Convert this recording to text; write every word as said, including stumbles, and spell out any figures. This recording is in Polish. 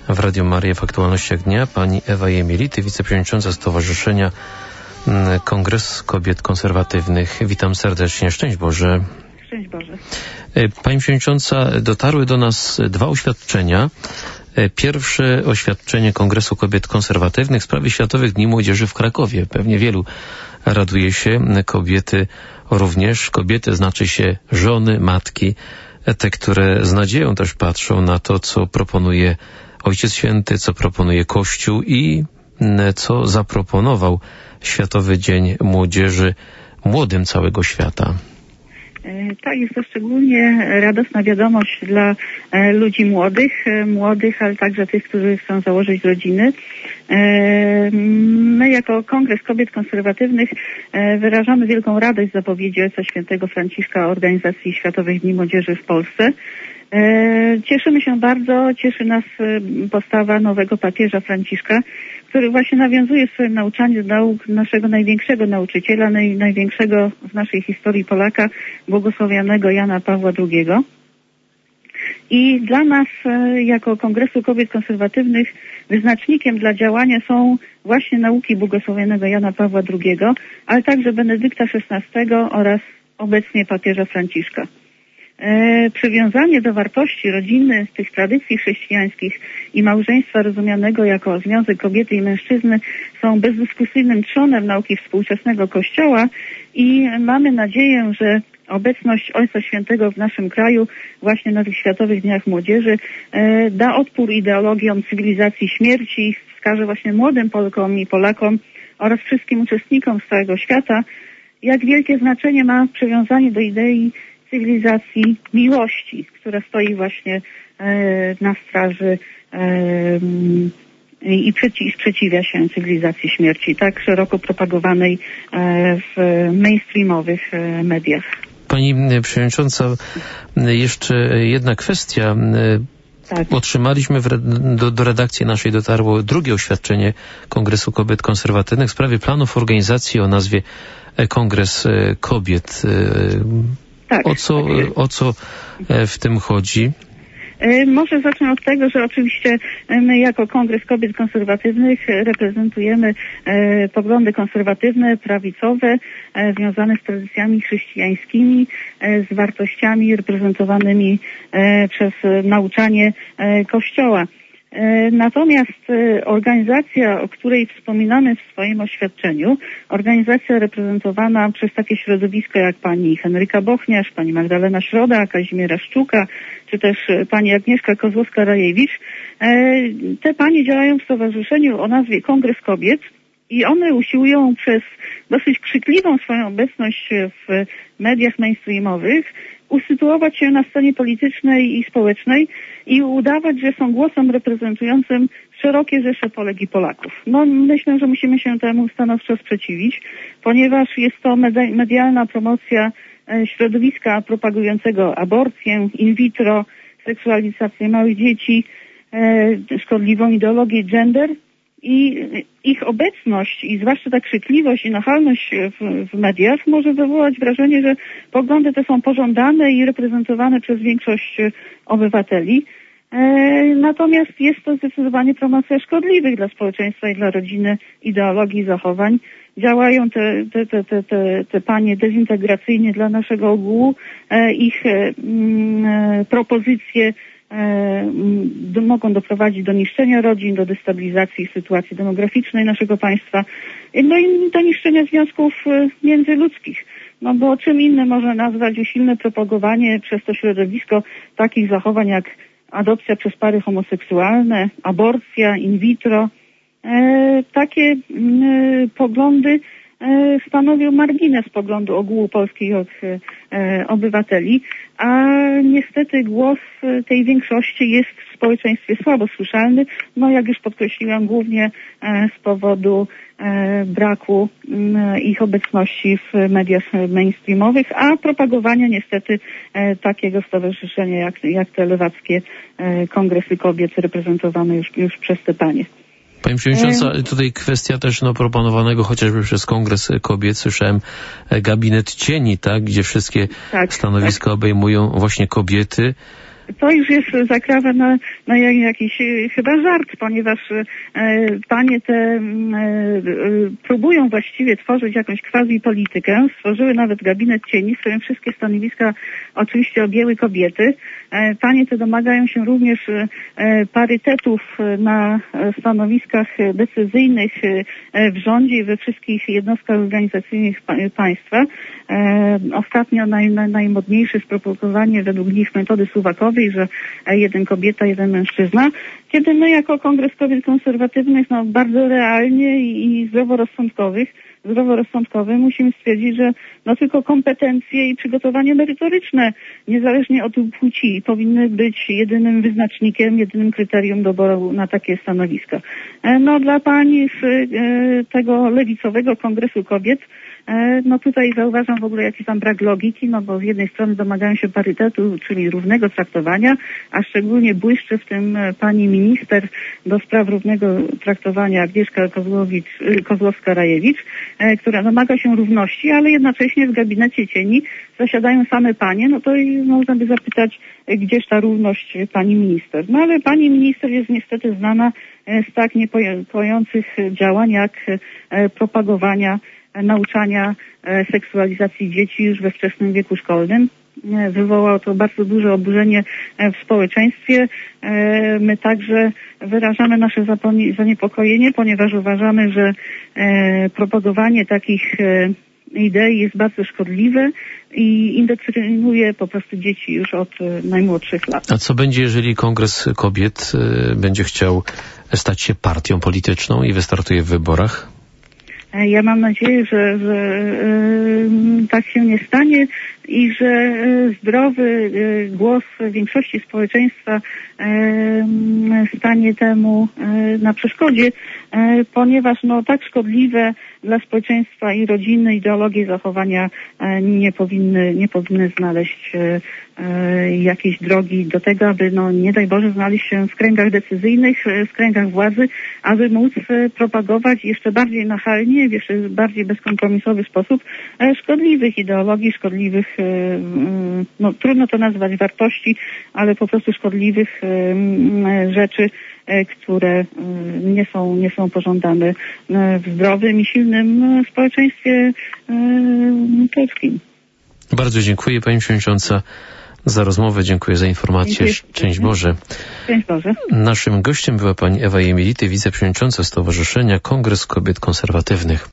W Radio Maryja w aktualnościach dnia pani Ewa Jemielity, wiceprzewodnicząca Stowarzyszenia Kongres Kobiet Konserwatywnych. Witam serdecznie. Szczęść Boże. Szczęść Boże. Pani przewodnicząca, dotarły do nas dwa oświadczenia. Pierwsze oświadczenie Kongresu Kobiet Konserwatywnych w sprawie Światowych Dni Młodzieży w Krakowie. Pewnie wielu raduje się, kobiety również. Kobiety znaczy się żony, matki, te, które z nadzieją też patrzą na to, co proponuje Ojciec Święty, co proponuje Kościół i co zaproponował Światowy Dzień Młodzieży młodym całego świata. Tak, jest to szczególnie radosna wiadomość dla ludzi młodych, młodych, ale także tych, którzy chcą założyć rodziny. My jako Kongres Kobiet Konserwatywnych wyrażamy wielką radość z zapowiedzi Ojca Świętego Franciszka o organizacji Światowych Dni Młodzieży w Polsce. Cieszymy się bardzo, cieszy nas postawa nowego papieża Franciszka, który właśnie nawiązuje w swoim nauczaniu do nauk naszego największego nauczyciela, naj, największego w naszej historii Polaka, błogosławionego Jana Pawła drugiego. I dla nas, jako Kongresu Kobiet Konserwatywnych, wyznacznikiem dla działania są właśnie nauki błogosławionego Jana Pawła drugiego, ale także Benedykta szesnastego oraz obecnie papieża Franciszka. E, przywiązanie do wartości rodziny, tych tradycji chrześcijańskich i małżeństwa rozumianego jako związek kobiety i mężczyzny są bezdyskusyjnym trzonem nauki współczesnego Kościoła i mamy nadzieję, że obecność Ojca Świętego w naszym kraju właśnie na tych Światowych Dniach Młodzieży e, da odpór ideologiom cywilizacji śmierci, wskaże właśnie młodym Polkom i Polakom oraz wszystkim uczestnikom z całego świata, jak wielkie znaczenie ma przywiązanie do idei cywilizacji miłości, która stoi właśnie e, na straży e, i przeci- sprzeciwia się cywilizacji śmierci, tak szeroko propagowanej e, w mainstreamowych e, mediach. Pani przewodnicząca, jeszcze jedna kwestia. Tak. Otrzymaliśmy w, do, do redakcji naszej dotarło drugie oświadczenie Kongresu Kobiet Konserwatywnych w sprawie planów organizacji o nazwie Kongres Kobiet. Tak, o co, tak. o co w tym chodzi? Może zacznę od tego, że oczywiście my jako Kongres Kobiet Konserwatywnych reprezentujemy e, poglądy konserwatywne, prawicowe, e, związane z tradycjami chrześcijańskimi, e, z wartościami reprezentowanymi e, przez nauczanie e, Kościoła. Natomiast organizacja, o której wspominamy w swoim oświadczeniu, organizacja reprezentowana przez takie środowiska jak pani Henryka Bochniarz, pani Magdalena Środa, Kazimiera Szczuka, czy też pani Agnieszka Kozłowska-Rajewicz, te panie działają w stowarzyszeniu o nazwie Kongres Kobiet i one usiłują przez dosyć krzykliwą swoją obecność w mediach mainstreamowych usytuować się na scenie politycznej i społecznej i udawać, że są głosem reprezentującym szerokie rzesze Polek i Polaków. No myślę, że musimy się temu stanowczo sprzeciwić, ponieważ jest to medialna promocja środowiska propagującego aborcję, in vitro, seksualizację małych dzieci, szkodliwą ideologię gender i ich obecność i zwłaszcza ta krzykliwość i nachalność w, w mediach może wywołać wrażenie, że poglądy te są pożądane i reprezentowane przez większość obywateli. E, natomiast jest to zdecydowanie promocja szkodliwych dla społeczeństwa i dla rodziny ideologii i zachowań. Działają te, te, te, te, te, te panie dezintegracyjnie dla naszego ogółu. E, ich e, m, propozycje E, mogą doprowadzić do niszczenia rodzin, do destabilizacji sytuacji demograficznej naszego państwa, no i do niszczenia związków międzyludzkich. No bo czym innym można nazwać usilne propagowanie przez to środowisko takich zachowań jak adopcja przez pary homoseksualne, aborcja, in vitro. E, takie e, poglądy e, stanowią margines poglądu ogółu polskich e, obywateli, a niestety głos tej większości jest w społeczeństwie słabo słyszalny, no jak już podkreśliłam, głównie e, z powodu e, braku e, ich obecności w mediach mainstreamowych, a propagowania niestety e, takiego stowarzyszenia jak, jak te lewackie e, kongresy kobiet reprezentowane już, już przez te panie. Pani Przewodnicząca, tutaj kwestia też no, proponowanego chociażby przez Kongres Kobiet, słyszałem gabinet cieni, tak, gdzie wszystkie tak, stanowiska tak. obejmują właśnie kobiety. To już jest zakrawa na, na jakiś chyba żart, ponieważ e, panie te e, próbują właściwie tworzyć jakąś quasi-politykę. Stworzyły nawet gabinet cieni, w którym wszystkie stanowiska oczywiście objęły kobiety. E, panie te domagają się również e, parytetów na stanowiskach decyzyjnych e, w rządzie i we wszystkich jednostkach organizacyjnych pa, państwa. E, ostatnio naj, naj, najmodniejsze spropagowanie według nich metody suwakowej, że jeden kobieta, jeden mężczyzna, kiedy my jako Kongres Kobiet Konserwatywnych no, bardzo realnie i, i zdroworozsądkowych, zdroworozsądkowe musimy stwierdzić, że no tylko kompetencje i przygotowanie merytoryczne, niezależnie od płci, powinny być jedynym wyznacznikiem, jedynym kryterium doboru na takie stanowiska. No dla pani z e, tego lewicowego Kongresu Kobiet, no tutaj zauważam w ogóle jakiś tam brak logiki, no bo z jednej strony domagają się parytetu, czyli równego traktowania, a szczególnie błyszczy w tym pani minister do spraw równego traktowania Agnieszka Kozłowicz, Kozłowska-Rajewicz, która domaga się równości, ale jednocześnie w gabinecie cieni zasiadają same panie, no to i można by zapytać, gdzież ta równość pani minister. No ale pani minister jest niestety znana z tak niepokojących działań jak propagowania nauczania seksualizacji dzieci już we wczesnym wieku szkolnym. Wywołało to bardzo duże oburzenie w społeczeństwie. My także wyrażamy nasze zaniepokojenie, ponieważ uważamy, że propagowanie takich idei jest bardzo szkodliwe i indoktrynuje po prostu dzieci już od najmłodszych lat. A co będzie, jeżeli Kongres Kobiet będzie chciał stać się partią polityczną i wystartuje w wyborach? Ja mam nadzieję, że, że yy, tak się nie stanie i że yy, zdrowy yy, głos większości społeczeństwa yy, stanie temu yy, na przeszkodzie, yy, ponieważ no, tak szkodliwe dla społeczeństwa i rodziny ideologie zachowania yy, nie powinny, nie powinny znaleźć yy, jakiejś drogi do tego, aby no nie daj Boże znaleźć się w kręgach decyzyjnych, w kręgach władzy, aby móc propagować jeszcze bardziej nachalnie, w jeszcze bardziej bezkompromisowy sposób szkodliwych ideologii, szkodliwych, no trudno to nazwać wartości, ale po prostu szkodliwych rzeczy, które nie są, nie są pożądane w zdrowym i silnym społeczeństwie polskim. Bardzo dziękuję Pani Przewodnicząca za rozmowę, dziękuję za informację. Szczęść Boże. Szczęść Boże. Naszym gościem była Pani Ewa Jemility, wiceprzewodnicząca Stowarzyszenia Kongres Kobiet Konserwatywnych.